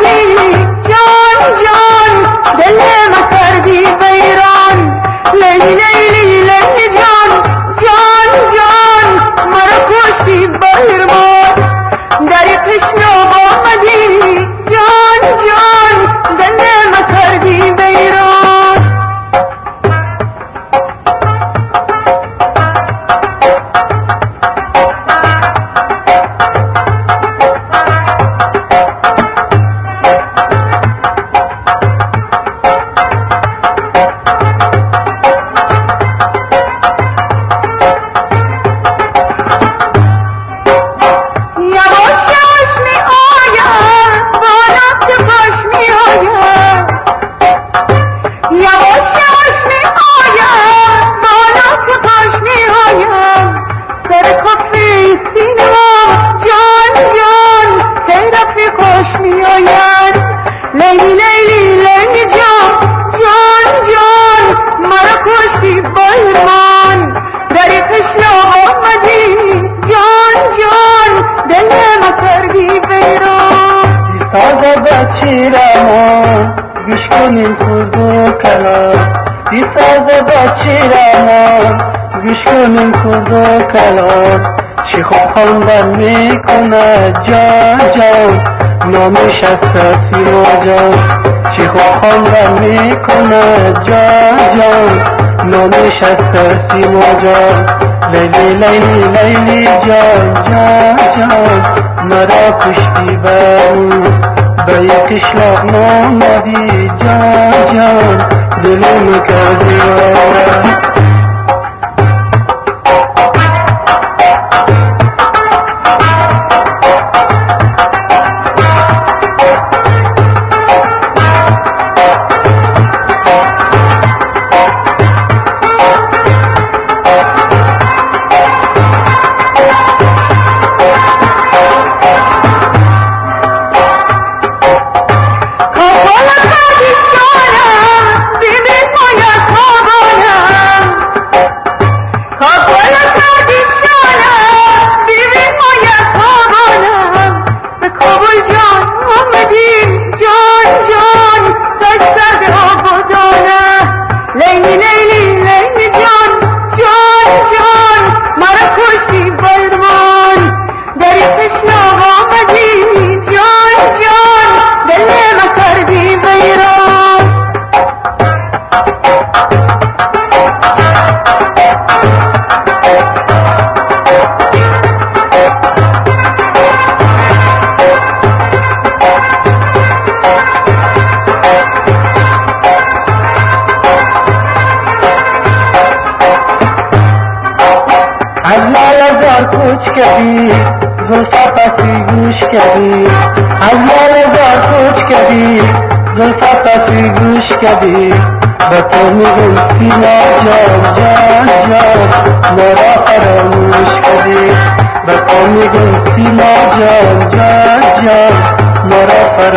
آمدی جان جان دل ما کردی ویران لیلی لیلی لیلی جان جان جان مرا کشتی بهرمان در تشنه آمدی جان جان دل ما کردی ویران لیلی لیلی لیلی جان جان جان مرا کشتی بهرمان در تشنه آمدی جان جان دل ما کردی ویران ساز بچی رمان گوش کنین خود و کلام ساز بچی رمان گوش کنین خود و کلام چی خوب خواندن میکنه جان جان نامش از سیما جان چی خوب خواندن میکنه جان جان نامش از سیما جان لیلی لیلی لیلی جان جان جان مرا کشتی برو به یک اشلاق نامدی جان جان دلم کردی کوچ کردی زلفا پسی گوش کردی از مال زار کوچ کردی زلفا پسی گوش کردی با تو میگم سینا جان جان جان مرا فراموش کردی با تو میگم سینا جان جان جان مرا فراموش